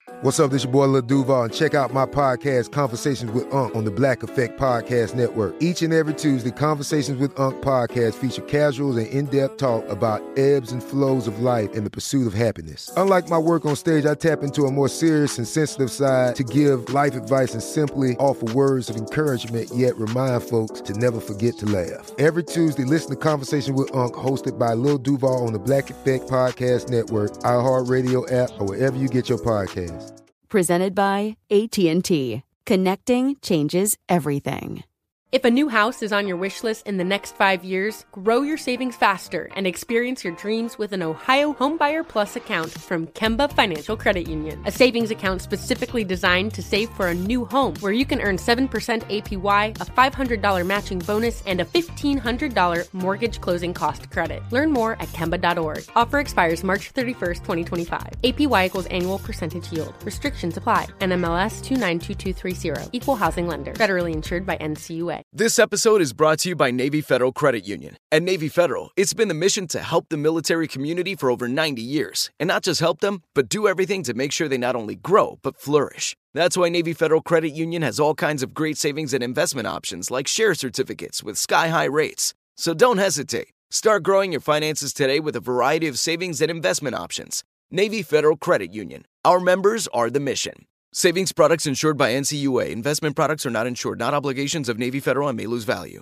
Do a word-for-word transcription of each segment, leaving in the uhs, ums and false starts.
What's up, this your boy Lil Duval, and check out my podcast, Conversations with Unc, on the Black Effect Podcast Network. Each and every Tuesday, Conversations with Unc podcast feature casuals and in-depth talk about ebbs and flows of life and the pursuit of happiness. Unlike my work on stage, I tap into a more serious and sensitive side to give life advice and simply offer words of encouragement, yet remind folks to never forget to laugh. Every Tuesday, listen to Conversations with Unc, hosted by Lil Duval on the Black Effect Podcast Network, iHeartRadio app, or wherever you get your podcasts. Presented by A T and T. Connecting changes everything. If a new house is on your wish list in the next five years, grow your savings faster and experience your dreams with an Ohio Homebuyer Plus account from Kemba Financial Credit Union. A savings account specifically designed to save for a new home, where you can earn seven percent A P Y, a five hundred dollars matching bonus, and a fifteen hundred dollars mortgage closing cost credit. Learn more at Kemba dot org. Offer expires March thirty-first, twenty twenty-five. A P Y equals annual percentage yield. Restrictions apply. N M L S two nine two two three zero. Equal housing lender. Federally insured by N C U A. This episode is brought to you by Navy Federal Credit Union. At Navy Federal, it's been the mission to help the military community for over ninety years. And not just help them, but do everything to make sure they not only grow, but flourish. That's why Navy Federal Credit Union has all kinds of great savings and investment options like share certificates with sky-high rates. So don't hesitate. Start growing your finances today with a variety of savings and investment options. Navy Federal Credit Union. Our members are the mission. Savings products insured by N C U A. Investment products are not insured, not obligations of Navy Federal, and may lose value.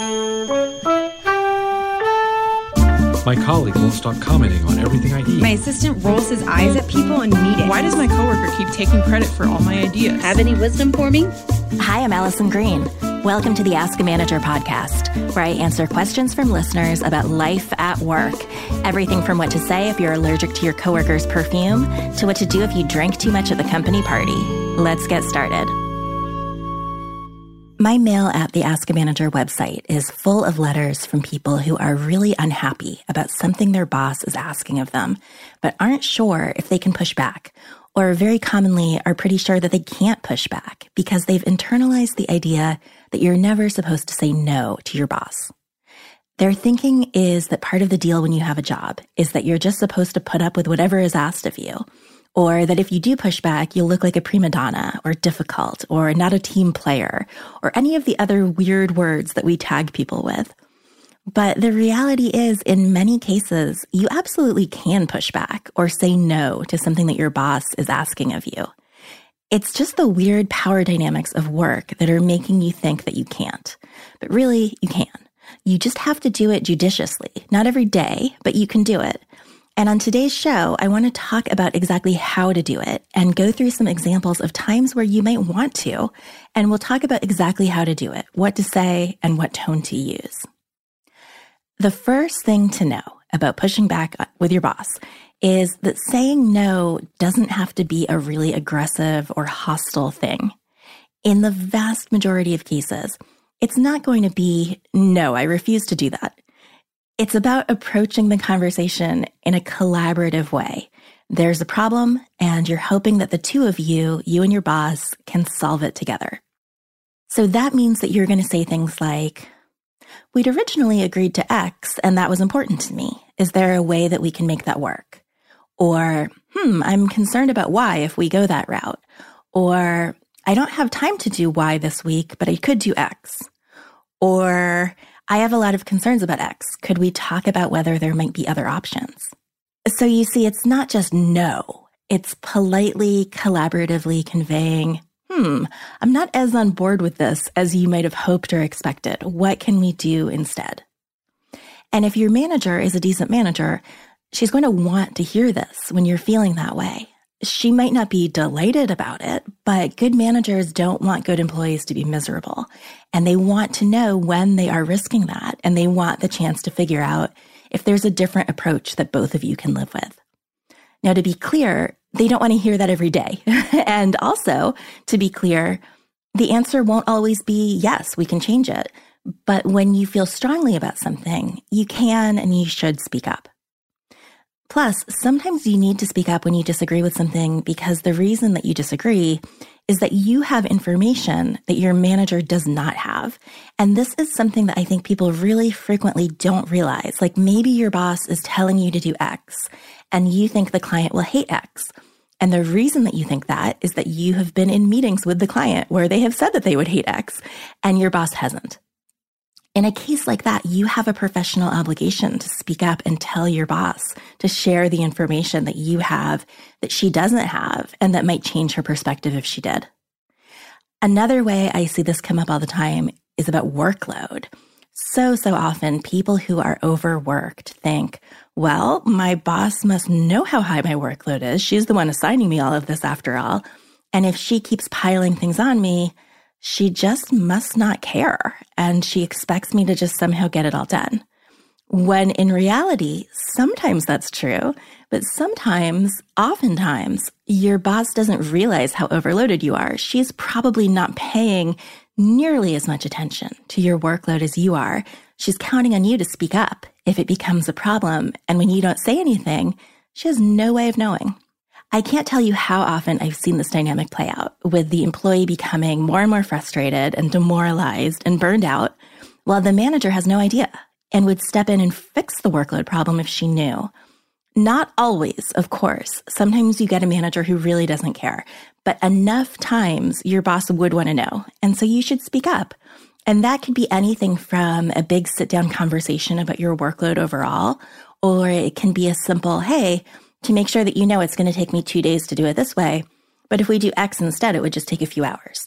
My colleague won't stop commenting on everything I eat. My assistant rolls his eyes at people in meetings. Why does my coworker keep taking credit for all my ideas? Have any wisdom for me? Hi, I'm Allison Green. Welcome to the Ask a Manager podcast, where I answer questions from listeners about life at work. Everything from what to say if you're allergic to your coworker's perfume to what to do if you drank too much at the company party. Let's get started. My mail at the Ask a Manager website is full of letters from people who are really unhappy about something their boss is asking of them, but aren't sure if they can push back, or very commonly are pretty sure that they can't push back because they've internalized the idea that you're never supposed to say no to your boss. Their thinking is that part of the deal when you have a job is that you're just supposed to put up with whatever is asked of you, or that if you do push back, you'll look like a prima donna or difficult or not a team player or any of the other weird words that we tag people with. But the reality is, in many cases, you absolutely can push back or say no to something that your boss is asking of you. It's just the weird power dynamics of work that are making you think that you can't. But really, you can. You just have to do it judiciously. Not every day, but you can do it. And on today's show, I want to talk about exactly how to do it and go through some examples of times where you might want to, and we'll talk about exactly how to do it, what to say, and what tone to use. The first thing to know about pushing back with your boss is that saying no doesn't have to be a really aggressive or hostile thing. In the vast majority of cases, it's not going to be, no, I refuse to do that. It's about approaching the conversation in a collaborative way. There's a problem, and you're hoping that the two of you, you and your boss, can solve it together. So that means that you're going to say things like, we'd originally agreed to X, and that was important to me. Is there a way that we can make that work? Or, hmm, I'm concerned about Y if we go that route. Or, I don't have time to do Y this week, but I could do X. Or, I have a lot of concerns about X. Could we talk about whether there might be other options? So you see, it's not just no. It's politely, collaboratively conveying, hmm, I'm not as on board with this as you might have hoped or expected. What can we do instead? And if your manager is a decent manager, she's going to want to hear this when you're feeling that way. She might not be delighted about it, but good managers don't want good employees to be miserable. And they want to know when they are risking that, and they want the chance to figure out if there's a different approach that both of you can live with. Now, to be clear, they don't want to hear that every day. And also, to be clear, the answer won't always be, yes, we can change it. But when you feel strongly about something, you can and you should speak up. Plus, sometimes you need to speak up when you disagree with something because the reason that you disagree is that you have information that your manager does not have. And this is something that I think people really frequently don't realize. Like maybe your boss is telling you to do X and you think the client will hate X. And the reason that you think that is that you have been in meetings with the client where they have said that they would hate X and your boss hasn't. In a case like that, you have a professional obligation to speak up and tell your boss to share the information that you have that she doesn't have and that might change her perspective if she did. Another way I see this come up all the time is about workload. So, so often people who are overworked think, well, my boss must know how high my workload is. She's the one assigning me all of this after all. And if she keeps piling things on me, she just must not care, and she expects me to just somehow get it all done. When in reality, sometimes that's true, but sometimes, oftentimes, your boss doesn't realize how overloaded you are. She's probably not paying nearly as much attention to your workload as you are. She's counting on you to speak up if it becomes a problem, and when you don't say anything, she has no way of knowing. I can't tell you how often I've seen this dynamic play out, with the employee becoming more and more frustrated and demoralized and burned out, while the manager has no idea and would step in and fix the workload problem if she knew. Not always, of course. Sometimes you get a manager who really doesn't care, but enough times your boss would want to know, and so you should speak up. And that could be anything from a big sit-down conversation about your workload overall, or it can be a simple, hey, to make sure that you know it's going to take me two days to do it this way, but if we do X instead, it would just take a few hours.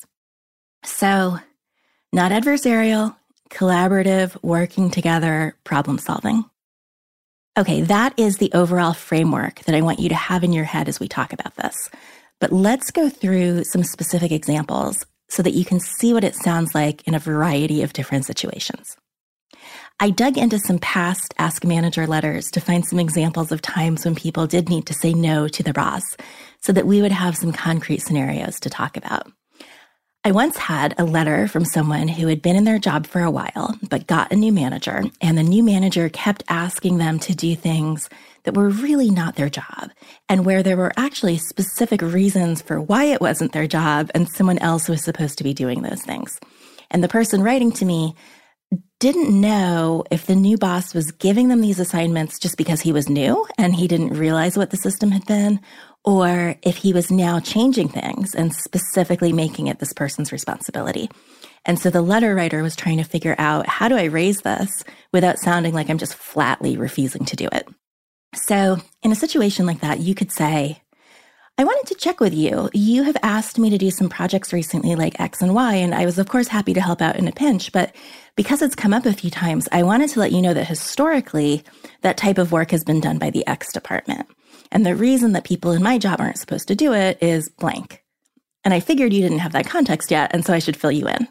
So, not adversarial, collaborative, working together, problem solving. Okay, that is the overall framework that I want you to have in your head as we talk about this. But let's go through some specific examples so that you can see what it sounds like in a variety of different situations. I dug into some past Ask Manager letters to find some examples of times when people did need to say no to their boss so that we would have some concrete scenarios to talk about. I once had a letter from someone who had been in their job for a while, but got a new manager, and the new manager kept asking them to do things that were really not their job, and where there were actually specific reasons for why it wasn't their job, and someone else was supposed to be doing those things. And the person writing to me didn't know if the new boss was giving them these assignments just because he was new and he didn't realize what the system had been, or if he was now changing things and specifically making it this person's responsibility. And so the letter writer was trying to figure out, how do I raise this without sounding like I'm just flatly refusing to do it? So in a situation like that, you could say, I wanted to check with you. You have asked me to do some projects recently like X and Y, and I was of course happy to help out in a pinch, but because it's come up a few times, I wanted to let you know that historically, that type of work has been done by the X department. And the reason that people in my job aren't supposed to do it is blank. And I figured you didn't have that context yet, and so I should fill you in.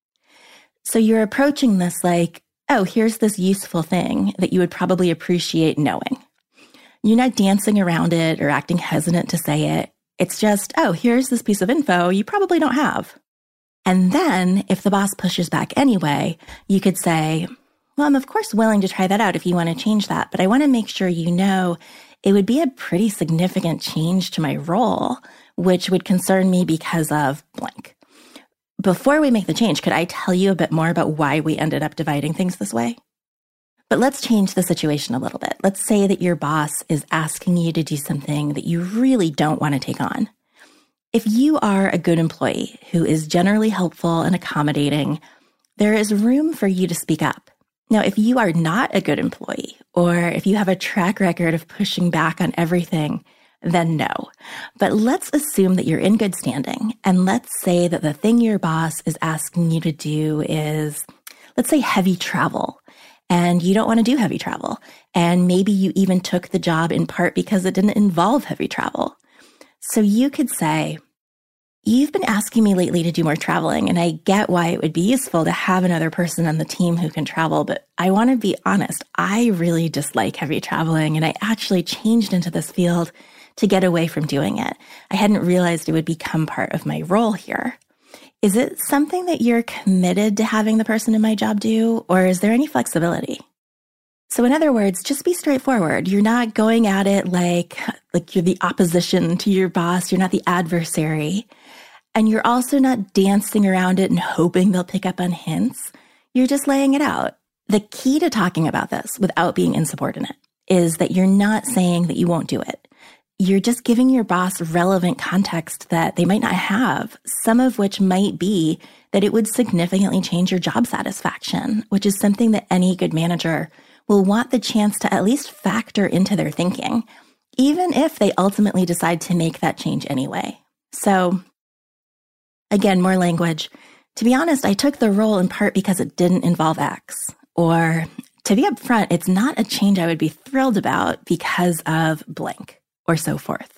So you're approaching this like, oh, here's this useful thing that you would probably appreciate knowing. You're not dancing around it or acting hesitant to say it. It's just, oh, here's this piece of info you probably don't have. And then if the boss pushes back anyway, you could say, well, I'm of course willing to try that out if you want to change that, but I want to make sure you know it would be a pretty significant change to my role, which would concern me because of blank. Before we make the change, could I tell you a bit more about why we ended up dividing things this way? But let's change the situation a little bit. Let's say that your boss is asking you to do something that you really don't want to take on. If you are a good employee who is generally helpful and accommodating, there is room for you to speak up. Now, if you are not a good employee, or if you have a track record of pushing back on everything, then no. But let's assume that you're in good standing, and let's say that the thing your boss is asking you to do is, let's say, heavy travel. And you don't want to do heavy travel. And maybe you even took the job in part because it didn't involve heavy travel. So you could say, you've been asking me lately to do more traveling, and I get why it would be useful to have another person on the team who can travel, but I want to be honest, I really dislike heavy traveling, and I actually changed into this field to get away from doing it. I hadn't realized it would become part of my role here. Is it something that you're committed to having the person in my job do, or is there any flexibility? So in other words, just be straightforward. You're not going at it like, like you're the opposition to your boss. You're not the adversary. And you're also not dancing around it and hoping they'll pick up on hints. You're just laying it out. The key to talking about this without being insubordinate is that you're not saying that you won't do it. you're just giving your boss relevant context that they might not have, some of which might be that it would significantly change your job satisfaction, which is something that any good manager will want the chance to at least factor into their thinking, even if they ultimately decide to make that change anyway. So, again, more language. To be honest, I took the role in part because it didn't involve X. Or, to be upfront, it's not a change I would be thrilled about because of blank, or so forth.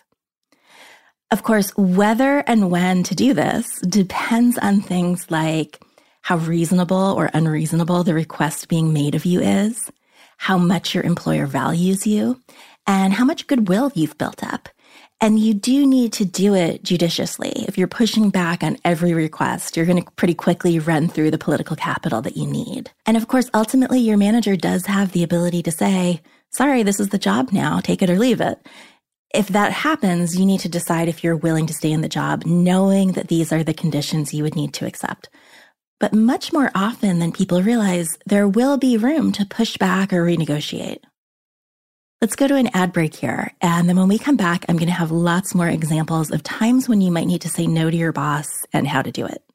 Of course, whether and when to do this depends on things like how reasonable or unreasonable the request being made of you is, how much your employer values you, and how much goodwill you've built up. And you do need to do it judiciously. If you're pushing back on every request, you're going to pretty quickly run through the political capital that you need. And of course, ultimately, your manager does have the ability to say, sorry, this is the job now, take it or leave it. If that happens, you need to decide if you're willing to stay in the job, knowing that these are the conditions you would need to accept. But much more often than people realize, there will be room to push back or renegotiate. Let's go to an ad break here. And then when we come back, I'm going to have lots more examples of times when you might need to say no to your boss and how to do it.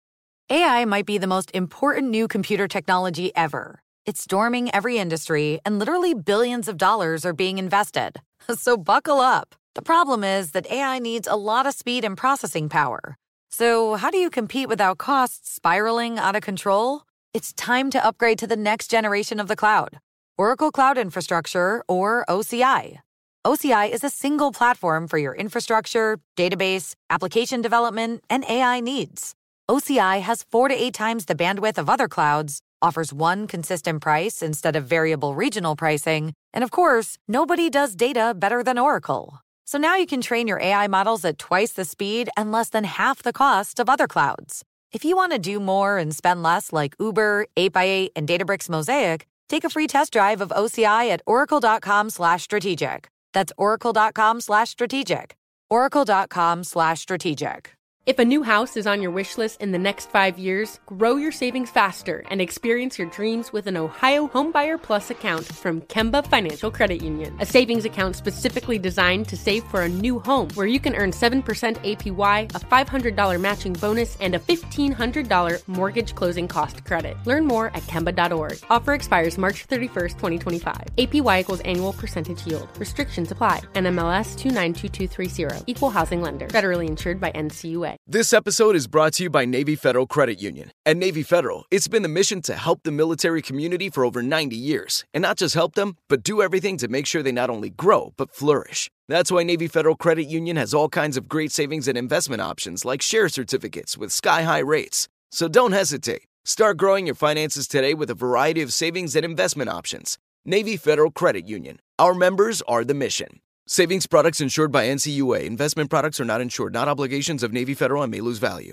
A I might be the most important new computer technology ever. It's storming every industry, and literally billions of dollars are being invested. So buckle up. The problem is that A I needs a lot of speed and processing power. So how do you compete without costs spiraling out of control? It's time to upgrade to the next generation of the cloud. Oracle Cloud Infrastructure, or O C I. O C I is a single platform for your infrastructure, database, application development, and A I needs. O C I has four to eight times the bandwidth of other clouds, offers one consistent price instead of variable regional pricing, and of course, nobody does data better than Oracle. So now you can train your A I models at twice the speed and less than half the cost of other clouds. If you want to do more and spend less like Uber, eight by eight, and Databricks Mosaic, take a free test drive of O C I at oracle.com slash strategic. That's oracle.com slash strategic. oracle.com slash strategic. If a new house is on your wish list in the next five years, grow your savings faster and experience your dreams with an Ohio Homebuyer Plus account from Kemba Financial Credit Union. A savings account specifically designed to save for a new home, where you can earn seven percent A P Y, a five hundred dollars matching bonus, and a fifteen hundred dollars mortgage closing cost credit. Learn more at kemba dot org. Offer expires March thirty-first, twenty twenty-five. A P Y equals annual percentage yield. Restrictions apply. N M L S two nine two two three zero. Equal housing lender. Federally insured by N C U A. This episode is brought to you by Navy Federal Credit Union. At Navy Federal, it's been the mission to help the military community for over ninety years. And not just help them, but do everything to make sure they not only grow, but flourish. That's why Navy Federal Credit Union has all kinds of great savings and investment options like share certificates with sky-high rates. So don't hesitate. Start growing your finances today with a variety of savings and investment options. Navy Federal Credit Union. Our members are the mission. Savings products insured by N C U A. Investment products are not insured, not obligations of Navy Federal, and may lose value.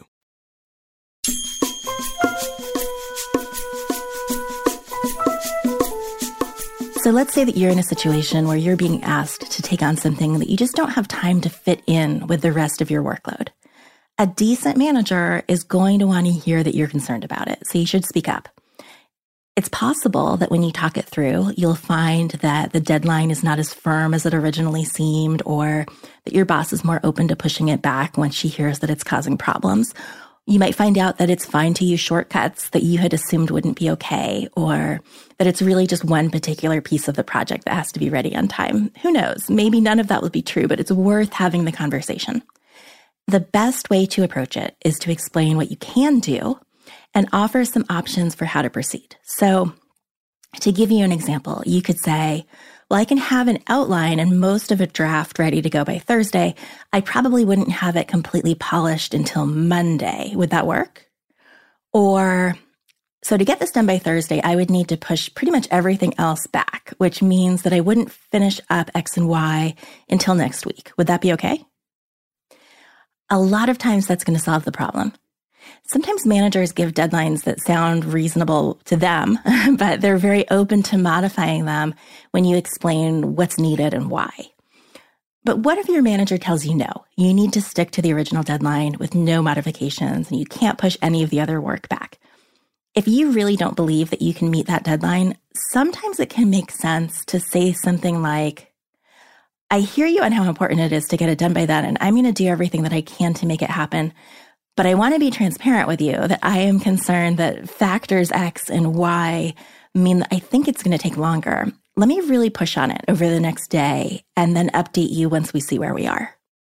So let's say that you're in a situation where you're being asked to take on something that you just don't have time to fit in with the rest of your workload. A decent manager is going to want to hear that you're concerned about it, so you should speak up. It's possible that when you talk it through, you'll find that the deadline is not as firm as it originally seemed, or that your boss is more open to pushing it back once she hears that it's causing problems. You might find out that it's fine to use shortcuts that you had assumed wouldn't be okay, or that it's really just one particular piece of the project that has to be ready on time. Who knows? Maybe none of that will be true, but it's worth having the conversation. The best way to approach it is to explain what you can do and offer some options for how to proceed. So to give you an example, you could say, well, I can have an outline and most of a draft ready to go by Thursday. I probably wouldn't have it completely polished until Monday. Would that work? Or, so to get this done by Thursday, I would need to push pretty much everything else back, which means that I wouldn't finish up X and Y until next week. Would that be okay? A lot of times that's going to solve the problem. Sometimes managers give deadlines that sound reasonable to them, but they're very open to modifying them when you explain what's needed and why. But what if your manager tells you no? You need to stick to the original deadline with no modifications, and you can't push any of the other work back. If you really don't believe that you can meet that deadline, sometimes it can make sense to say something like, I hear you on how important it is to get it done by then, and I'm going to do everything that I can to make it happen. But I want to be transparent with you that I am concerned that factors X and Y mean that I think it's going to take longer. Let me really push on it over the next day and then update you once we see where we are.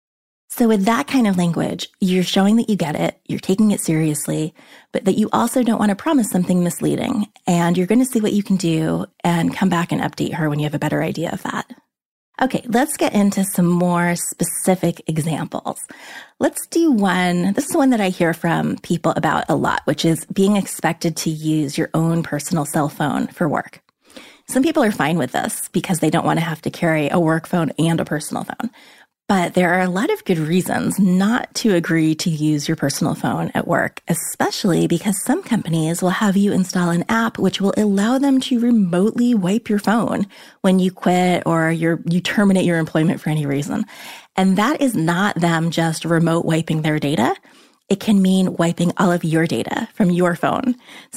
So with that kind of language, you're showing that you get it, you're taking it seriously, but that you also don't want to promise something misleading. And you're going to see what you can do and come back and update her when you have a better idea of that. Okay, let's get into some more specific examples. Let's do one. This is one that I hear from people about a lot, which is being expected to use your own personal cell phone for work. Some people are fine with this because they don't want to have to carry a work phone and a personal phone. But there are a lot of good reasons not to agree to use your personal phone at work, especially because some companies will have you install an app which will allow them to remotely wipe your phone when you quit or you're, you terminate your employment for any reason. And that is not them just remote wiping their data. It can mean wiping all of your data from your phone.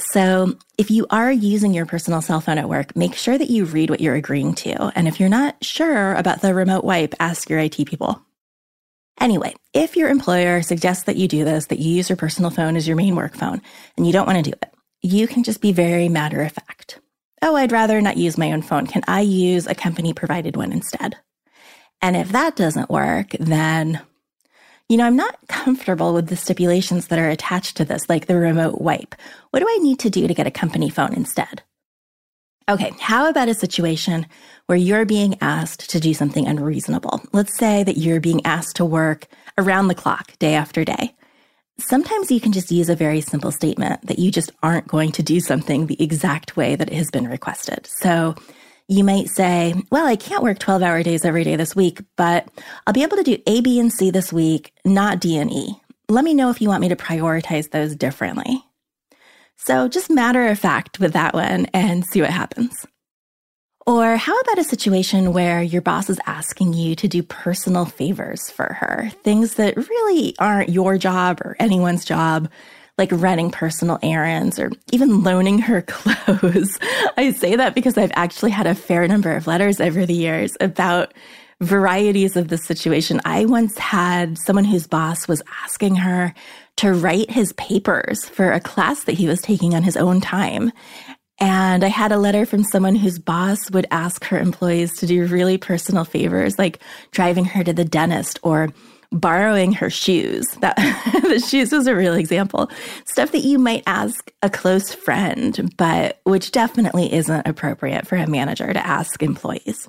So if you are using your personal cell phone at work, make sure that you read what you're agreeing to. And if you're not sure about the remote wipe, ask your I T people. Anyway, if your employer suggests that you do this, that you use your personal phone as your main work phone, and you don't want to do it, you can just be very matter of fact. Oh, I'd rather not use my own phone. Can I use a company-provided one instead? And if that doesn't work, then you know, I'm not comfortable with the stipulations that are attached to this, like the remote wipe. What do I need to do to get a company phone instead? Okay, how about a situation where you're being asked to do something unreasonable? Let's say that you're being asked to work around the clock, day after day. Sometimes you can just use a very simple statement that you just aren't going to do something the exact way that it has been requested. So you might say, well, I can't work twelve-hour days every day this week, but I'll be able to do A, B, and C this week, not D and E. Let me know if you want me to prioritize those differently. So just matter of fact with that one and see what happens. Or how about a situation where your boss is asking you to do personal favors for her, things that really aren't your job or anyone's job, like running personal errands or even loaning her clothes. I say that because I've actually had a fair number of letters over the years about varieties of this situation. I once had someone whose boss was asking her to write his papers for a class that he was taking on his own time. And I had a letter from someone whose boss would ask her employees to do really personal favors, like driving her to the dentist or borrowing her shoes. That the shoes was a real example. Stuff that you might ask a close friend, but which definitely isn't appropriate for a manager to ask employees.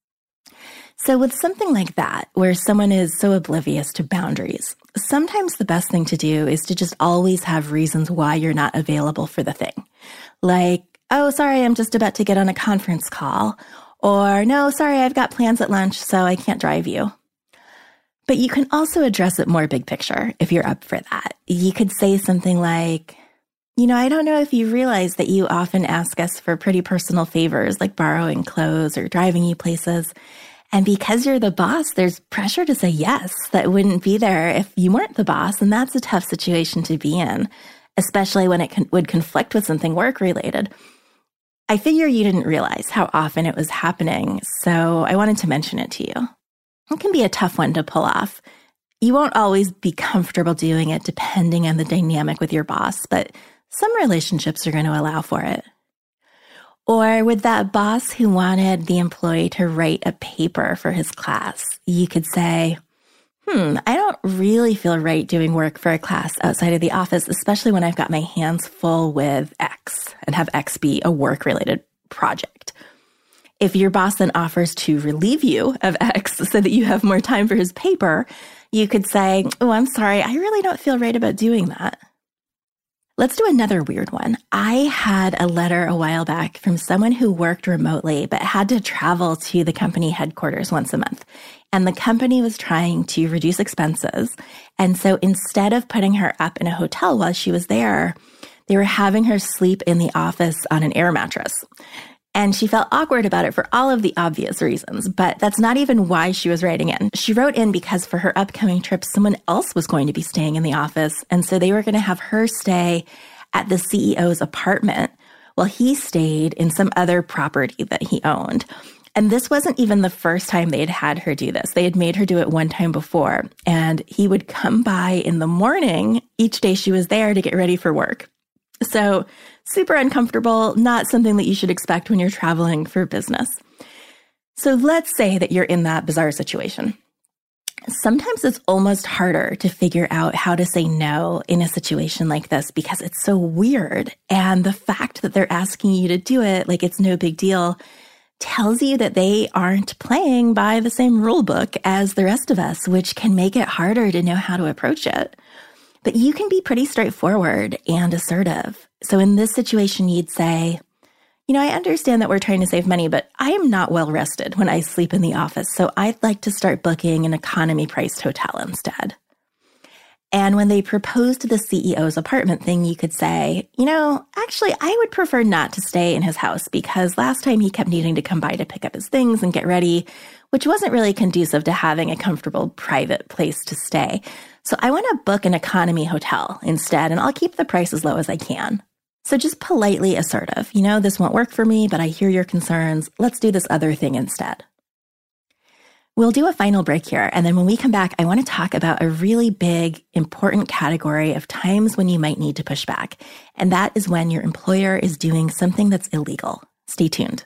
So with something like that, where someone is so oblivious to boundaries, sometimes the best thing to do is to just always have reasons why you're not available for the thing. Like, oh, sorry, I'm just about to get on a conference call. Or, no, sorry, I've got plans at lunch, so I can't drive you. But you can also address it more big picture if you're up for that. You could say something like, you know, I don't know if you realize that you often ask us for pretty personal favors like borrowing clothes or driving you places. And because you're the boss, there's pressure to say yes that wouldn't be there if you weren't the boss. And that's a tough situation to be in, especially when it can, would conflict with something work-related. I figure you didn't realize how often it was happening, so I wanted to mention it to you. It can be a tough one to pull off. You won't always be comfortable doing it depending on the dynamic with your boss, but some relationships are going to allow for it. Or with that boss who wanted the employee to write a paper for his class, you could say, hmm, I don't really feel right doing work for a class outside of the office, especially when I've got my hands full with X and have X be a work-related project. If your boss then offers to relieve you of X so that you have more time for his paper, you could say, oh, I'm sorry, I really don't feel right about doing that. Let's do another weird one. I had a letter a while back from someone who worked remotely but had to travel to the company headquarters once a month. And the company was trying to reduce expenses. And so instead of putting her up in a hotel while she was there, they were having her sleep in the office on an air mattress. And she felt awkward about it for all of the obvious reasons, but that's not even why she was writing in. She wrote in because for her upcoming trip, someone else was going to be staying in the office. And so they were going to have her stay at the C E O's apartment while he stayed in some other property that he owned. And this wasn't even the first time they had had her do this. They had made her do it one time before, and he would come by in the morning each day she was there to get ready for work. So super uncomfortable, not something that you should expect when you're traveling for business. So let's say that you're in that bizarre situation. Sometimes it's almost harder to figure out how to say no in a situation like this because it's so weird. And the fact that they're asking you to do it like it's no big deal tells you that they aren't playing by the same rule book as the rest of us, which can make it harder to know how to approach it. But you can be pretty straightforward and assertive. So in this situation, you'd say, you know, I understand that we're trying to save money, but I am not well rested when I sleep in the office, so I'd like to start booking an economy-priced hotel instead. And when they proposed the C E O's apartment thing, you could say, you know, actually, I would prefer not to stay in his house because last time he kept needing to come by to pick up his things and get ready, which wasn't really conducive to having a comfortable private place to stay. So I want to book an economy hotel instead, and I'll keep the price as low as I can. So just politely assertive, you know, this won't work for me, but I hear your concerns. Let's do this other thing instead. We'll do a final break here, and then when we come back, I want to talk about a really big, important category of times when you might need to push back, and that is when your employer is doing something that's illegal. Stay tuned.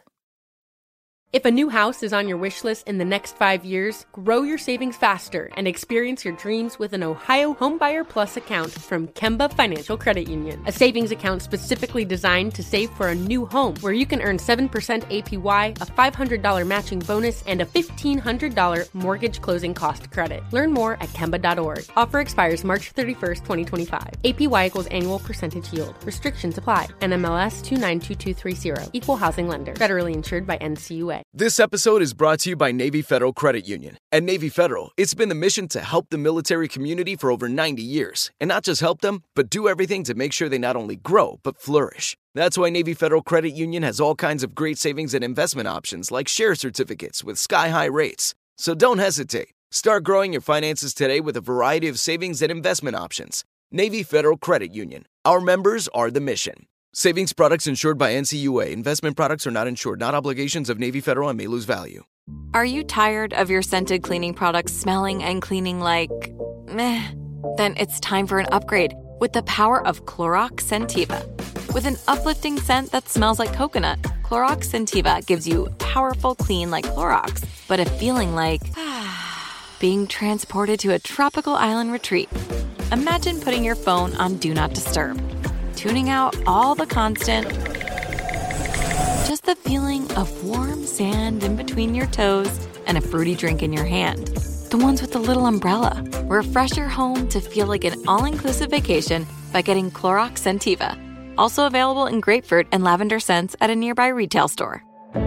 If a new house is on your wish list in the next five years, grow your savings faster and experience your dreams with an Ohio Homebuyer Plus account from Kemba Financial Credit Union. A savings account specifically designed to save for a new home where you can earn seven percent A P Y, a five hundred dollars matching bonus, and a fifteen hundred dollars mortgage closing cost credit. Learn more at Kemba dot org. Offer expires March thirty-first, twenty twenty-five. A P Y equals annual percentage yield. Restrictions apply. N M L S two nine two two three zero. Equal housing lender. Federally insured by N C U A. This episode is brought to you by Navy Federal Credit Union. At Navy Federal, it's been the mission to help the military community for over ninety years. And not just help them, but do everything to make sure they not only grow, but flourish. That's why Navy Federal Credit Union has all kinds of great savings and investment options like share certificates with sky-high rates. So don't hesitate. Start growing your finances today with a variety of savings and investment options. Navy Federal Credit Union. Our members are the mission. Savings products insured by N C U A. Investment products are not insured, not obligations of Navy Federal and may lose value. Are you tired of your scented cleaning products smelling and cleaning like meh? Then it's time for an upgrade with the power of Clorox Scentiva. With an uplifting scent that smells like coconut, Clorox Scentiva gives you powerful clean like Clorox, but a feeling like being transported to a tropical island retreat. Imagine putting your phone on Do Not Disturb, tuning out all the constant, just the feeling of warm sand in between your toes and a fruity drink in your hand. The ones with the little umbrella. Refresh your home to feel like an all-inclusive vacation by getting Clorox Scentiva. Also available in grapefruit and lavender scents at a nearby retail store.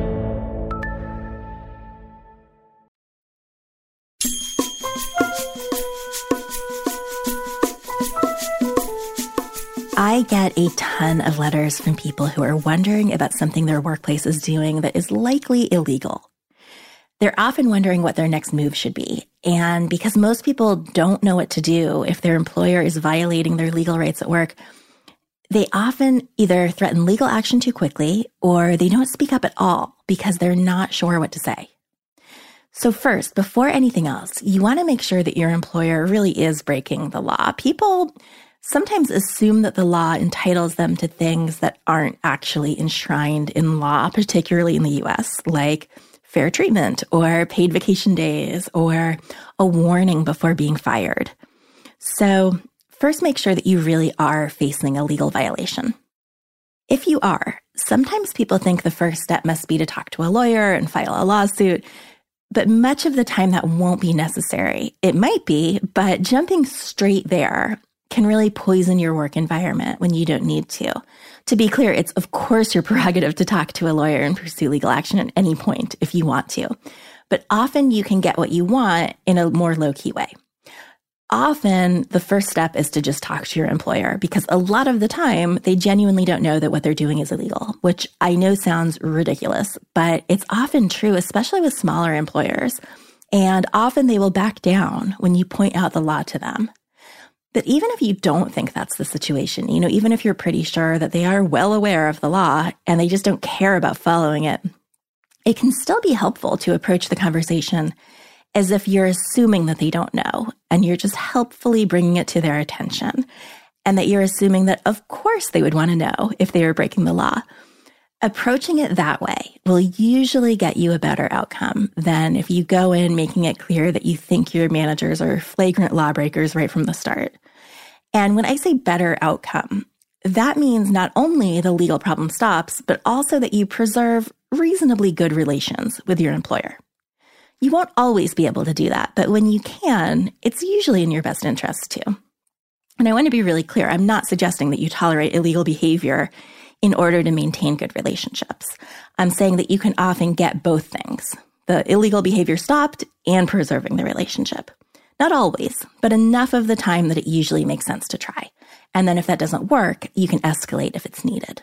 I get a ton of letters from people who are wondering about something their workplace is doing that is likely illegal. They're often wondering what their next move should be. And because most people don't know what to do if their employer is violating their legal rights at work, they often either threaten legal action too quickly or they don't speak up at all because they're not sure what to say. So first, before anything else, you want to make sure that your employer really is breaking the law. People sometimes assume that the law entitles them to things that aren't actually enshrined in law, particularly in the U S, like fair treatment or paid vacation days or a warning before being fired. So first, make sure that you really are facing a legal violation. If you are, sometimes people think the first step must be to talk to a lawyer and file a lawsuit, but much of the time that won't be necessary. It might be, but jumping straight there can really poison your work environment when you don't need to. To be clear, it's of course your prerogative to talk to a lawyer and pursue legal action at any point if you want to. But often you can get what you want in a more low-key way. Often the first step is to just talk to your employer because a lot of the time they genuinely don't know that what they're doing is illegal, which I know sounds ridiculous, but it's often true, especially with smaller employers. And often they will back down when you point out the law to them. But even if you don't think that's the situation, you know, even if you're pretty sure that they are well aware of the law and they just don't care about following it, it can still be helpful to approach the conversation as if you're assuming that they don't know, and you're just helpfully bringing it to their attention, and that you're assuming that, of course, they would want to know if they were breaking the law. Approaching it that way will usually get you a better outcome than if you go in making it clear that you think your managers are flagrant lawbreakers right from the start. And when I say better outcome, that means not only the legal problem stops, but also that you preserve reasonably good relations with your employer. You won't always be able to do that, but when you can, it's usually in your best interest too. And I want to be really clear, I'm not suggesting that you tolerate illegal behavior in order to maintain good relationships. I'm saying that you can often get both things, the illegal behavior stopped and preserving the relationship. Not always, but enough of the time that it usually makes sense to try. And then if that doesn't work, you can escalate if it's needed.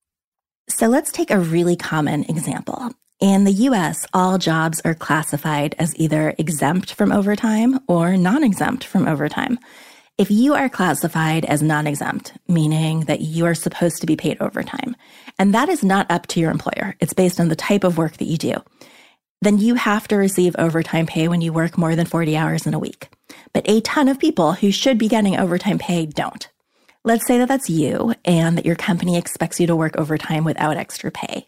So let's take a really common example. In the U S, all jobs are classified as either exempt from overtime or non-exempt from overtime. If you are classified as non-exempt, meaning that you are supposed to be paid overtime, and that is not up to your employer, it's based on the type of work that you do, then you have to receive overtime pay when you work more than forty hours in a week. But a ton of people who should be getting overtime pay don't. Let's say that that's you and that your company expects you to work overtime without extra pay.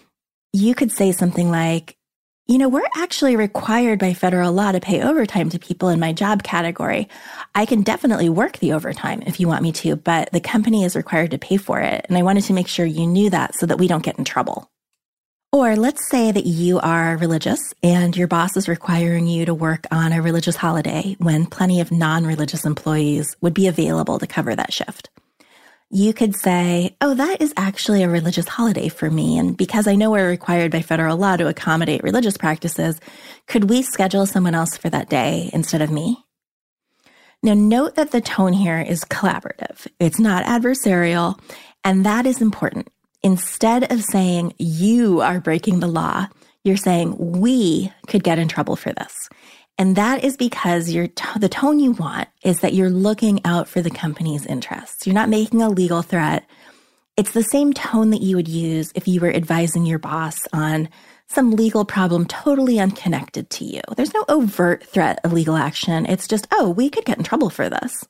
You could say something like, you know, we're actually required by federal law to pay overtime to people in my job category. I can definitely work the overtime if you want me to, but the company is required to pay for it. And I wanted to make sure you knew that so that we don't get in trouble. Or let's say that you are religious and your boss is requiring you to work on a religious holiday when plenty of non-religious employees would be available to cover that shift. You could say, oh, that is actually a religious holiday for me, and because I know we're required by federal law to accommodate religious practices, could we schedule someone else for that day instead of me? Now, note that the tone here is collaborative. It's not adversarial, and that is important. Instead of saying you are breaking the law, you're saying we could get in trouble for this. And that is because you're t- the tone you want is that you're looking out for the company's interests. You're not making a legal threat. It's the same tone that you would use if you were advising your boss on some legal problem totally unconnected to you. There's no overt threat of legal action. It's just, oh, we could get in trouble for this.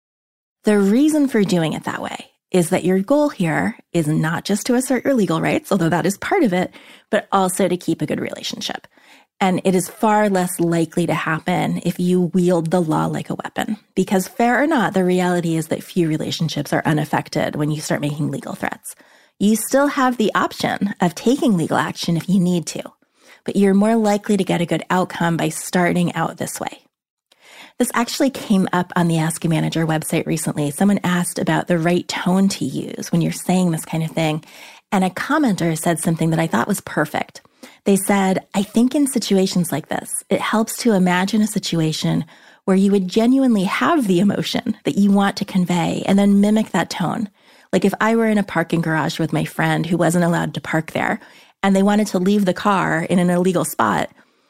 The reason for doing it that way is that your goal here is not just to assert your legal rights, although that is part of it, but also to keep a good relationship. And it is far less likely to happen if you wield the law like a weapon. Because fair or not, the reality is that few relationships are unaffected when you start making legal threats. You still have the option of taking legal action if you need to, but you're more likely to get a good outcome by starting out this way. This actually came up on the Ask a Manager website recently. Someone asked about the right tone to use when you're saying this kind of thing, and a commenter said something that I thought was perfect. They said, I think in situations like this, it helps to imagine a situation where you would genuinely have the emotion that you want to convey and then mimic that tone. Like if I were in a parking garage with my friend who wasn't allowed to park there and they wanted to leave the car in an illegal spot,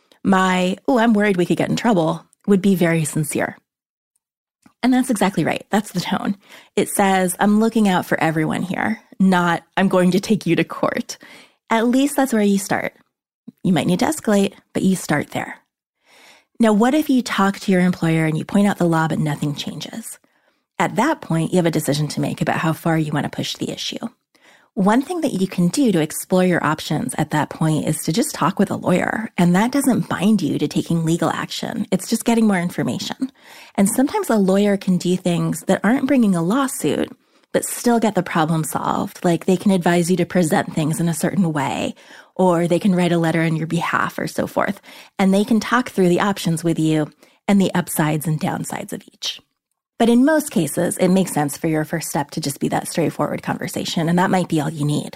my, oh, I'm worried we could get in trouble would be very sincere. And that's exactly right. That's the tone. It says, I'm looking out for everyone here, not I'm going to take you to court. At least that's where you start. You might need to escalate, but you start there. Now, what if you talk to your employer and you point out the law, but nothing changes? At that point, you have a decision to make about how far you want to push the issue. One thing that you can do to explore your options at that point is to just talk with a lawyer. And that doesn't bind you to taking legal action. It's just getting more information. And sometimes a lawyer can do things that aren't bringing a lawsuit, but still get the problem solved. Like they can advise you to present things in a certain way, or they can write a letter on your behalf or so forth. And they can talk through the options with you and the upsides and downsides of each. But in most cases, it makes sense for your first step to just be that straightforward conversation, and that might be all you need.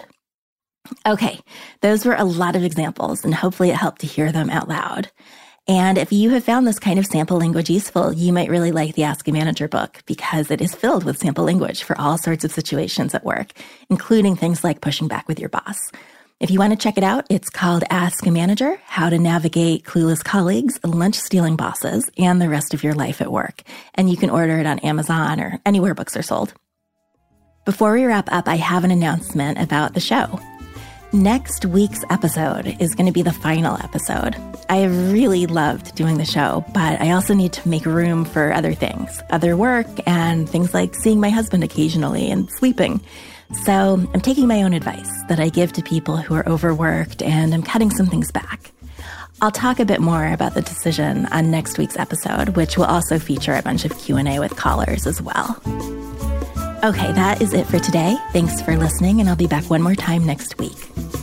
Okay, those were a lot of examples, and hopefully it helped to hear them out loud. And if you have found this kind of sample language useful, you might really like the Ask a Manager book because it is filled with sample language for all sorts of situations at work, including things like pushing back with your boss. If you want to check it out, it's called Ask a Manager, How to Navigate Clueless Colleagues, Lunch-Stealing Bosses, and the Rest of Your Life at Work. And you can order it on Amazon or anywhere books are sold. Before we wrap up, I have an announcement about the show. Next week's episode is going to be the final episode. I really loved doing the show, but I also need to make room for other things, other work, and things like seeing my husband occasionally and sleeping. So I'm taking my own advice that I give to people who are overworked, and I'm cutting some things back. I'll talk a bit more about the decision on next week's episode, which will also feature a bunch of Q and A with callers as well. Okay, that is it for today. Thanks for listening, and I'll be back one more time next week.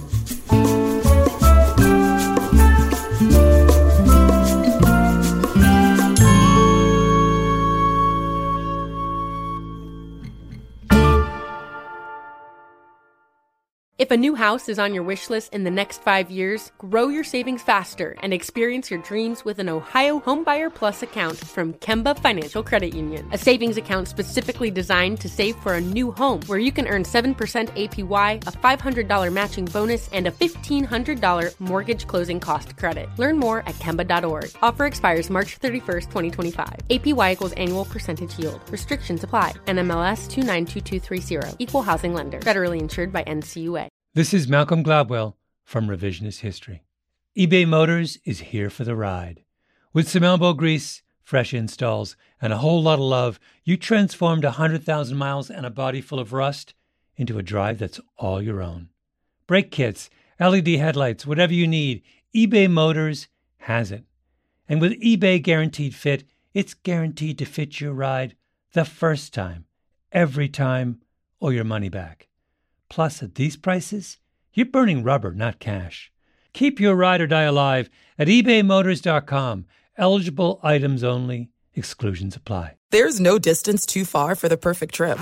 If a new house is on your wish list in the next five years, grow your savings faster and experience your dreams with an Ohio Homebuyer Plus account from Kemba Financial Credit Union. A savings account specifically designed to save for a new home, where you can earn seven percent A P Y, a five hundred dollars matching bonus, and a fifteen hundred dollars mortgage closing cost credit. Learn more at Kemba dot org. Offer expires March thirty-first, twenty twenty-five. A P Y equals annual percentage yield. Restrictions apply. N M L S two nine two two three zero. Equal housing lender. Federally insured by N C U A. This is Malcolm Gladwell from Revisionist History. eBay Motors is here for the ride. With some elbow grease, fresh installs, and a whole lot of love, you transformed one hundred thousand miles and a body full of rust into a drive that's all your own. Brake kits, L E D headlights, whatever you need, eBay Motors has it. And with eBay Guaranteed Fit, it's guaranteed to fit your ride the first time, every time, or your money back. Plus, at these prices, you're burning rubber, not cash. Keep your ride or die alive at ebay motors dot com. Eligible items only. Exclusions apply. There's no distance too far for the perfect trip.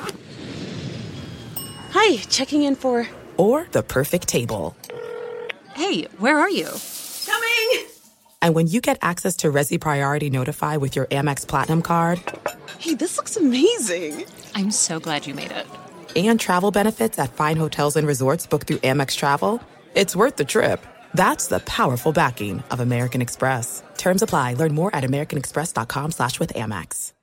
Hi, checking in for... Or the perfect table. Hey, where are you? Coming! And when you get access to Resi Priority Notify with your Amex Platinum card... Hey, this looks amazing. I'm so glad you made it. And travel benefits at fine hotels and resorts booked through Amex Travel, it's worth the trip. That's the powerful backing of American Express. Terms apply. Learn more at americanexpress.com slash with Amex.